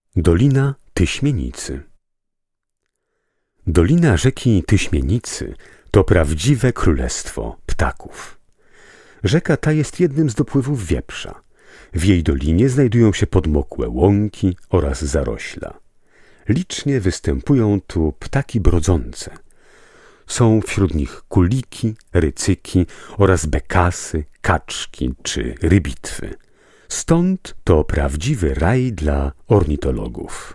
Dolina Tyśmienicy. Dolina rzeki Tyśmienicy to prawdziwe królestwo ptaków. Rzeka ta jest jednym z dopływów wieprza. W jej dolinie znajdują się podmokłe łąki oraz zarośla. Licznie występują tu ptaki brodzące. Są wśród nich kuliki, rycyki oraz bekasy, kaczki czy rybitwy. Stąd to prawdziwy raj dla ornitologów.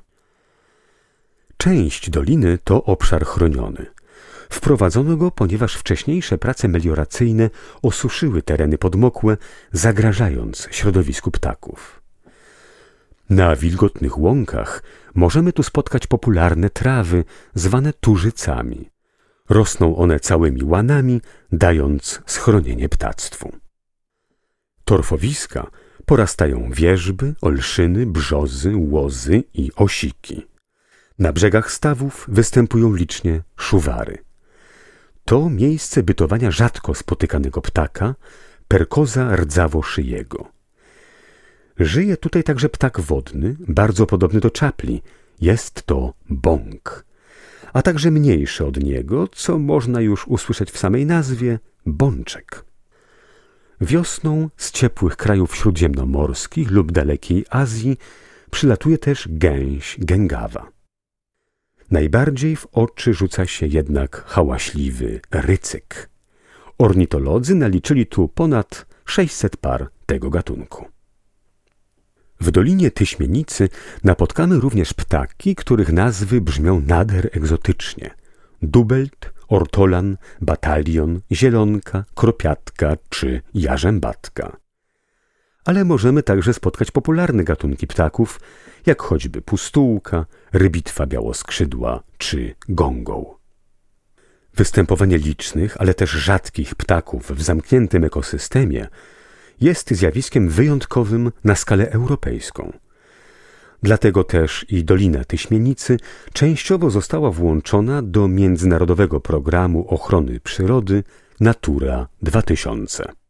Część doliny to obszar chroniony. Wprowadzono go, ponieważ wcześniejsze prace melioracyjne osuszyły tereny podmokłe, zagrażając środowisku ptaków. Na wilgotnych łąkach możemy tu spotkać popularne trawy zwane tużycami. Rosną one całymi łanami, dając schronienie ptactwu. Torfowiska porastają wierzby, olszyny, brzozy, łozy i osiki. Na brzegach stawów występują licznie szuwary. To miejsce bytowania rzadko spotykanego ptaka, perkoza rdzawoszyjego. Żyje tutaj także ptak wodny, bardzo podobny do czapli. Jest to bąk. A także mniejszy od niego, co można już usłyszeć w samej nazwie, bączek. Wiosną z ciepłych krajów śródziemnomorskich lub dalekiej Azji przylatuje też gęś gęgawa. Najbardziej w oczy rzuca się jednak hałaśliwy rycyk. Ornitolodzy naliczyli tu ponad 600 par tego gatunku. W Dolinie Tyśmienicy napotkamy również ptaki, których nazwy brzmią nader egzotycznie. Dubelt, ortolan, batalion, zielonka, kropiatka czy jarzębatka. Ale możemy także spotkać popularne gatunki ptaków, jak choćby pustułka, rybitwa białoskrzydła czy gągoł. Występowanie licznych, ale też rzadkich ptaków w zamkniętym ekosystemie jest zjawiskiem wyjątkowym na skalę europejską. Dlatego też i Dolina Tyśmienicy częściowo została włączona do Międzynarodowego Programu Ochrony Przyrody Natura 2000.